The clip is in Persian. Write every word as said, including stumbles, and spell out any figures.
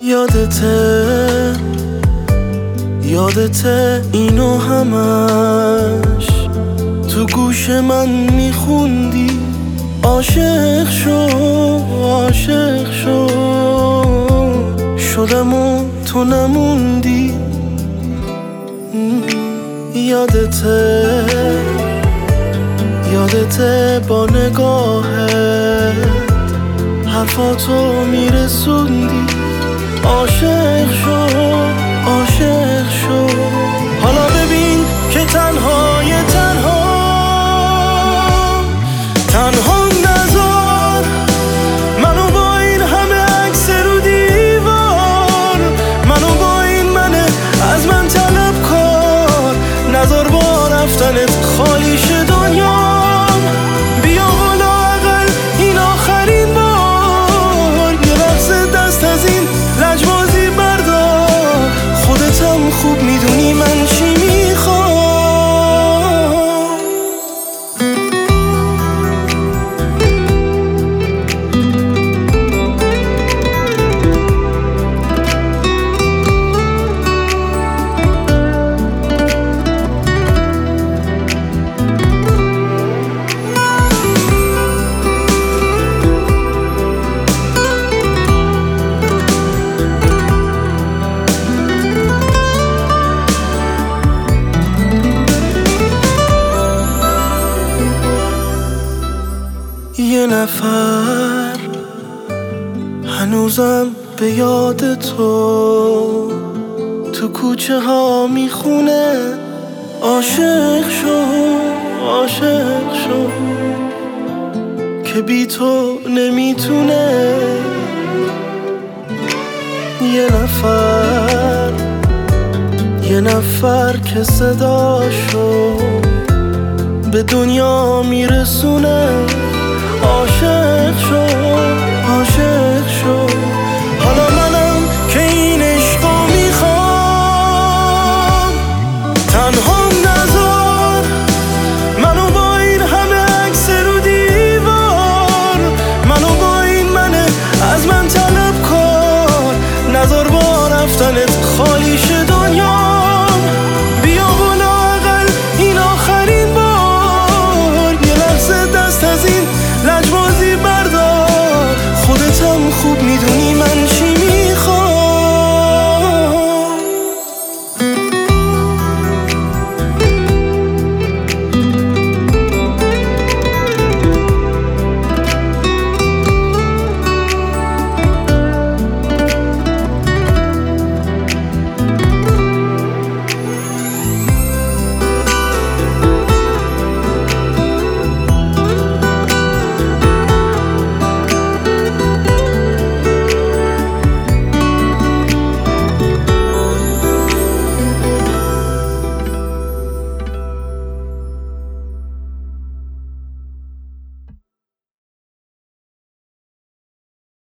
یادته یادته اینو همش تو گوش من میخوندی، عاشق شو عاشق شو شدم و تو نموندی. یادته یادته با نگاهت حرفاتو میرسوندی، عاشق شو عاشق شو. حالا ببین که تنهای تنها تنها نذار منو با این همه عکس رو دیوار، منو با این منه از من طلب کار، نذار با رفتنت خالی شه دنیام. بیا بالا اقل این آخرین بار، یه لحظه دست از این لجبازی بردار، خودتم خوب میدونی من چی میخوام. یه نفر هنوزم به یاد تو تو کوچه ها میخونه، عاشق شو عاشق شو که بی تو نمیتونه. یه نفر یه نفر که صداشو به دنیا میرسونه، عاشق شو عاشق شو. حالا منم که این عشقو میخوام، تنها نذار منو با این همه عکس رو دیوار، منو با این منه از من طلب کار، نذار با رفتنت خالی شه دنیام. بیا بالا اقل این آخرین بار، یه لحظه دست از این لجبازی بردار، خودتم خوب میدونی